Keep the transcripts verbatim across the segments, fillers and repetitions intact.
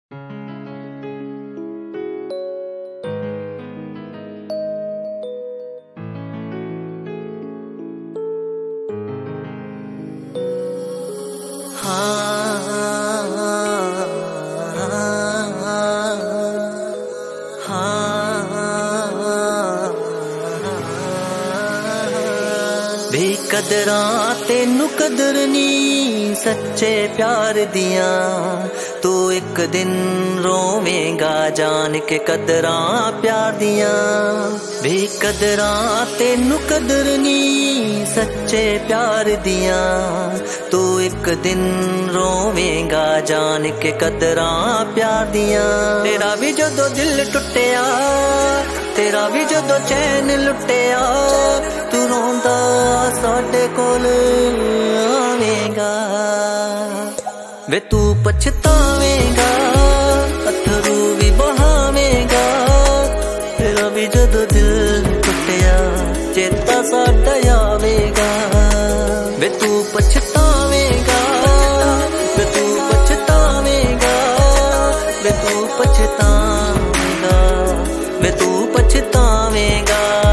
कदरां तेनू कदर नी सच्चे प्यार दियां, तू एक दिन रोवेगा जान के कदरां प्यार दियां। वे कदरां तेनू कदर नी सच्चे प्यार दियां, तू एक दिन रोवेगा जान के कदरां प्यार दियां। तेरा भी जदों दिल टुटिया, तेरा भी जदों चैन लुटिया, तू रोंदा साडे कोल आवेगा। वे तू पछतावेगा, अथरू भी बहावेगा। तेरा भी जदों दिल टुटिया, चेता साडा आवेगा। वे तू पछतावेगा, वे तू पछतावेगा, वे तू पछतावेगा, वे तू पछतावेगा।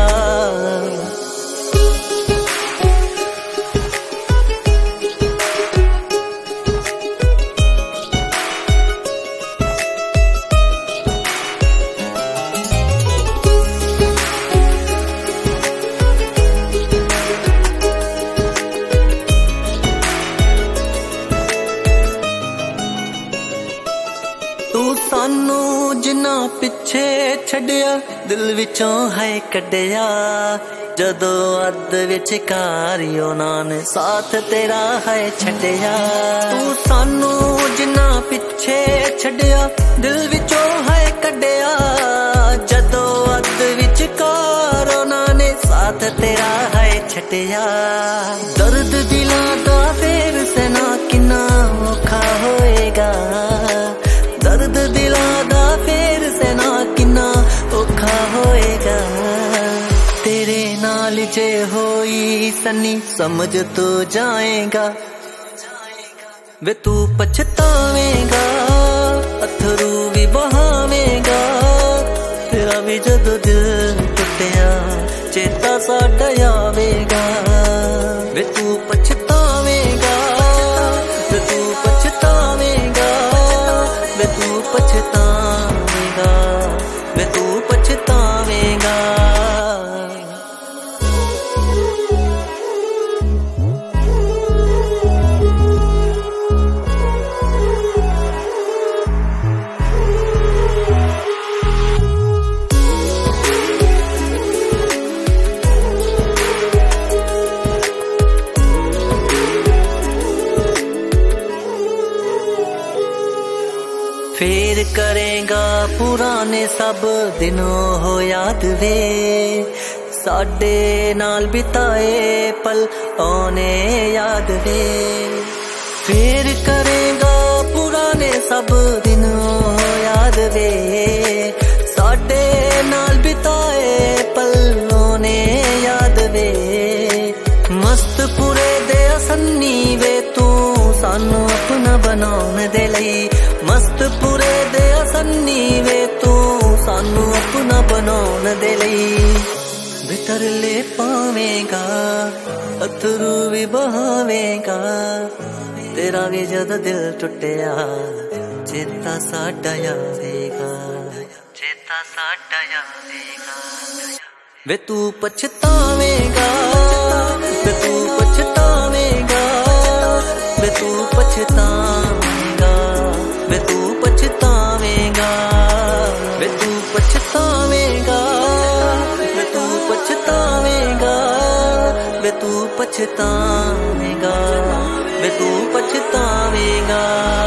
सानू जिन्ना पिछे छड्डिया, दिल विचों है कड्डिया। जदों अद विचकार उन्हां ने साथ तेरा है छड्डिया। तू सानू जिन्ना पिछे छड्डिया, दिल विचों है कड्डिया। जदों अद विचकार उन्हां ने साथ तेरा है छड्डिया। दर्द दिलां दा फेर सेना किन्ना औखा होएगा। दर्द दिला दा फेर सेना किन्ना औखा होएगा। तेरे नाल जे होई सन्नी समझ तो जाएगा। वे तू पछतावेगा, अथरू भी बहावेगा। तेरा भी जदों दिल टुटिया, चेता साडा आवेगा। वे तू पछतावेगा, वे तू पछतावेगा, वे तू पछतावेगा, वे तू पछतावेगा। फेर करेगा पुराने सब दिनों हो याद वे। साडे नाल बिताए पल ओने याद वे। फेर करेगा पुराने सब दिनों हो याद वे। साडे नाल बिताए पल ओने याद वे। मस्त पुरे दे सन्नी वे तू सानू अपना बनाउण दे लई। मस्त पुरे दे सन्नी वे तू सानू अपना बनाउण दे लई। बितरले पावेगा, अथरू भी बहावेगा। तेरा भी जदों दिल टुटिया, चेता साडा आवेगा, चेता साडा आवेगा। वे तू पछतावेगा, वे तू पछतावेगा, वे तू पछतावेगा, वे तू पछतावेगा, वे तू पछतावेगा, वे तू पछतावेगा, वे तू पछतावेगा, वे तू पछतावेगा।